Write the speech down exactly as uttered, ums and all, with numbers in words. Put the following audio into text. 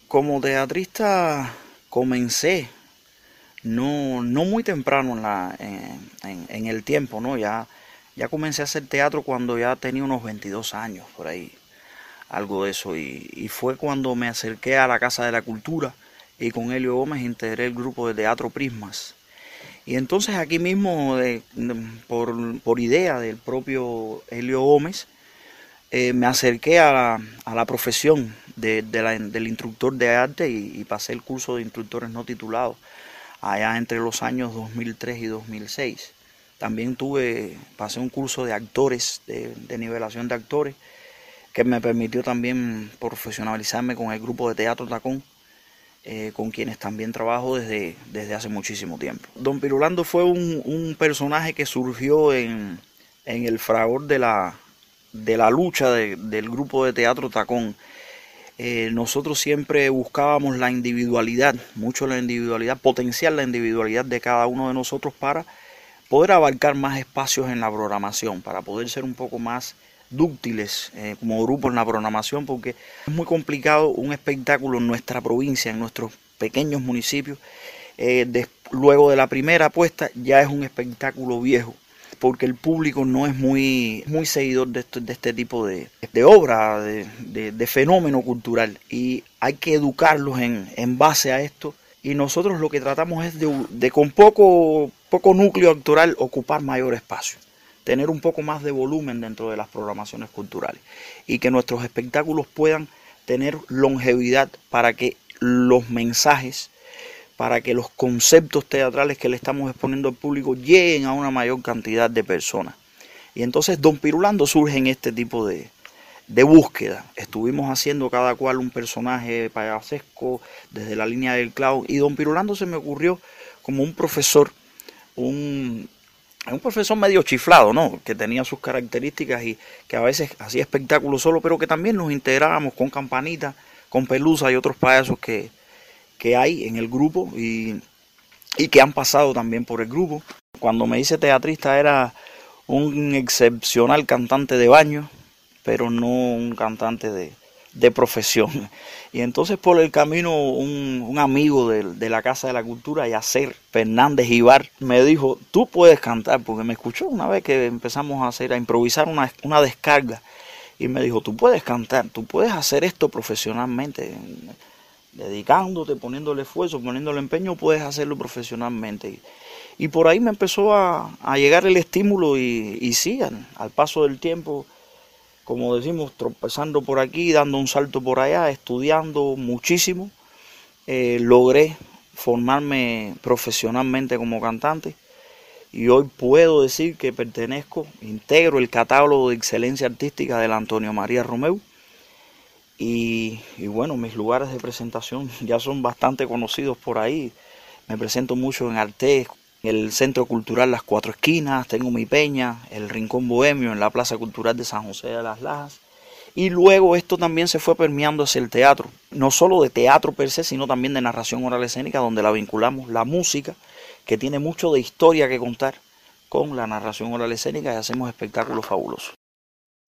Como teatrista comencé no, no muy temprano en, la, en, en- en el tiempo, ¿no? Ya, ya comencé a hacer teatro cuando ya tenía unos veintidós años, por ahí, algo de eso. Y, y fue cuando me acerqué a la Casa de la Cultura y con Helio Gómez integré el grupo de teatro Prismas. Y entonces aquí mismo, de- de- por, por idea del propio Helio Gómez, eh, me acerqué a la, a la profesión de, de la- del instructor de arte y, y pasé el curso de instructores no titulados allá entre los años dos mil tres y dos mil seis. También tuve, pasé un curso de actores, de, de nivelación de actores, que me permitió también profesionalizarme con el grupo de Teatro Tacón, eh, con quienes también trabajo desde, desde hace muchísimo tiempo. Don Pirulando fue un, un personaje que surgió en, en el fragor de la, de la lucha de- del grupo de Teatro Tacón. Eh, nosotros siempre buscábamos la individualidad, mucho la individualidad, potenciar la individualidad de cada uno de nosotros para poder abarcar más espacios en la programación, para poder ser un poco más dúctiles eh, como grupo en la programación, porque es muy complicado un espectáculo en nuestra provincia, en nuestros pequeños municipios. Eh, de- luego de la primera apuesta ya es un espectáculo viejo, porque el público no es muy, muy seguidor de, esto, de este tipo de, de obra, de, de, de fenómeno cultural, y hay que educarlos en, en base a esto. Y nosotros lo que tratamos es de, de con poco, poco núcleo actoral ocupar mayor espacio, tener un poco más de volumen dentro de las programaciones culturales y que nuestros espectáculos puedan tener longevidad para que los mensajes, para que los conceptos teatrales que le estamos exponiendo al público lleguen a una mayor cantidad de personas. Y entonces Don Pirulando surge en este tipo de, de búsqueda. Estuvimos haciendo cada cual un personaje payasesco desde la línea del clavo, y Don Pirulando se me ocurrió como un profesor, un, un profesor medio chiflado, ¿no? Que tenía sus características y que a veces hacía espectáculos solo, pero que también nos integrábamos con Campanita, con Pelusa y otros payasos que, que hay en el grupo y, y que han pasado también por el grupo. Cuando me hice teatrista era un excepcional cantante de baño, pero no un cantante de, de profesión. Y entonces por el camino un, un amigo de, de la Casa de la Cultura, Yacer Fernández Ibar, me dijo, tú puedes cantar, porque me escuchó una vez que empezamos a hacer, a improvisar una, una descarga, y me dijo, tú puedes cantar, tú puedes hacer esto profesionalmente, dedicándote, poniéndole esfuerzo, poniéndole empeño, puedes hacerlo profesionalmente. Y por ahí me empezó a, a llegar el estímulo y, y sí, al, al paso del tiempo, como decimos, tropezando por aquí, dando un salto por allá, estudiando muchísimo, eh, logré formarme profesionalmente como cantante y hoy puedo decir que pertenezco, integro el catálogo de excelencia artística del Antonio María Romeu. Y, y bueno, mis lugares de presentación ya son bastante conocidos por ahí. Me presento mucho en Artés, en el Centro Cultural Las Cuatro Esquinas, tengo mi peña, el Rincón Bohemio en la Plaza Cultural de San José de las Lajas. Y luego esto también se fue permeando hacia el teatro, no solo de teatro per se, sino también de narración oral escénica, donde la vinculamos la música, que tiene mucho de historia que contar, con la narración oral escénica y hacemos espectáculos fabulosos.